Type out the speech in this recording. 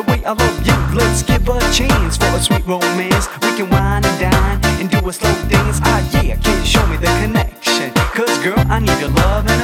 way I love you. Let's give a chance for a sweet romance. We can wine and dine and do a slow dance. Ah yeah, can you show me the connection? 'Cause girl, I need your love and